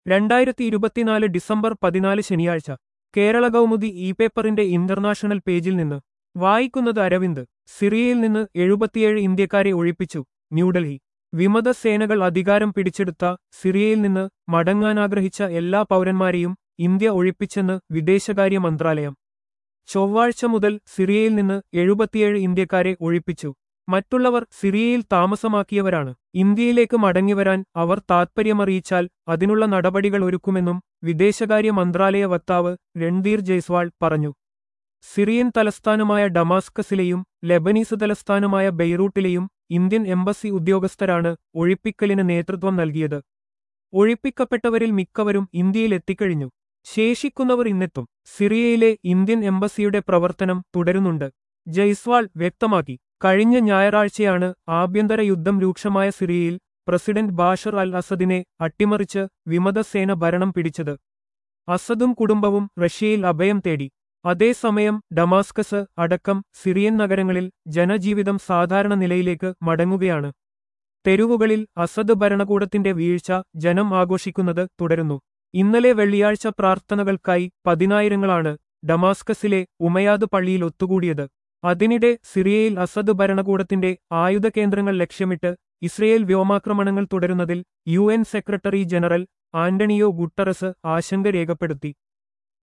2024 December 14 ശനിയാഴ്ച Kerala Kaumudi e പേപ്പറിന്റെ international പേജിൽ നിന്ന് വായിക്കുന്നത് അരവിന്ദ്. സിറിയയിൽ നിന്ന് 77 ഇന്ത്യക്കാരെ ഒഴിപ്പിച്ചു. ന്യൂഡൽഹി. വിമത സേനകൾ അധികാരം പിടിച്ചെടുത്ത സിറിയയിൽ നിന്ന് മടങ്ങാനാഗ്രഹിച്ച എല്ലാ പൗരന്മാരെയും ഇന്ത്യ ഒഴിപ്പിച്ചെന്ന് വിദേശകാര്യ മന്ത്രാലയം. ചൊവ്വാഴ്ച മുതൽ സിറിയയിൽ നിന്ന് 77 ഇന്ത്യക്കാരെ ഒഴിപ്പിച്ചു. മറ്റുള്ളവർ സിറിയയിൽ താമസമാക്കിയവരാണ്. ഇന്ത്യയിലേക്ക് മടങ്ങിവരാൻ അവർ താത്പര്യമറിയിച്ചാൽ അതിനുള്ള നടപടികൾ ഒരുക്കുമെന്നും വിദേശകാര്യ മന്ത്രാലയ വക്താവ് രൺധീർ ജയ്സ്വാൾ പറഞ്ഞു. സിറിയൻ തലസ്ഥാനമായ ഡമാസ്കസിലെയും ലെബനീസ് തലസ്ഥാനമായ ബെയ്റൂട്ടിലെയും ഇന്ത്യൻ എംബസി ഉദ്യോഗസ്ഥരാണ് ഒഴിപ്പിക്കലിന് നേതൃത്വം നൽകിയത്. ഒഴിപ്പിക്കപ്പെട്ടവരിൽ മിക്കവരും ഇന്ത്യയിലെത്തിക്കഴിഞ്ഞു. ശേഷിക്കുന്നവർ ഇന്നെത്തും. സിറിയയിലെ ഇന്ത്യൻ എംബസിയുടെ പ്രവർത്തനം തുടരുന്നുണ്ട്. ജയ്സ്വാൾ വ്യക്തമാക്കി. കഴിഞ്ഞ ഞായറാഴ്ചയാണ് ആഭ്യന്തര യുദ്ധം രൂക്ഷമായ സിറിയയിൽ പ്രസിഡന്റ് ബാഷർ അൽ അസദിനെ അട്ടിമറിച്ച് വിമതസേന ഭരണം പിടിച്ചത്. അസദും കുടുംബവും റഷ്യയിൽ അഭയം തേടി. അതേസമയം ഡമാസ്കസ് അടക്കം സിറിയൻ നഗരങ്ങളിൽ ജനജീവിതം സാധാരണ നിലയിലേക്ക് മടങ്ങുകയാണ്. തെരുവുകളിൽ അസദ് ഭരണകൂടത്തിന്റെ വീഴ്ച ജനം ആഘോഷിക്കുന്നത് തുടരുന്നു. ഇന്നലെ വെള്ളിയാഴ്ച പ്രാർത്ഥനകൾക്കായി പതിനായിരങ്ങളാണ് ഡമാസ്കസിലെ ഉമയാദ് പള്ളിയിൽ ഒത്തുകൂടിയത്. അതിനിടെ സിറിയയിൽ അസദ് ഭരണകൂടത്തിന്റെ ആയുധ കേന്ദ്രങ്ങൾ ലക്ഷ്യമിട്ട് ഇസ്രയേൽ വ്യോമാക്രമണങ്ങൾ തുടരുന്നതിൽ UN secretary general Antonio Guterres ആശങ്ക രേഖപ്പെടുത്തി.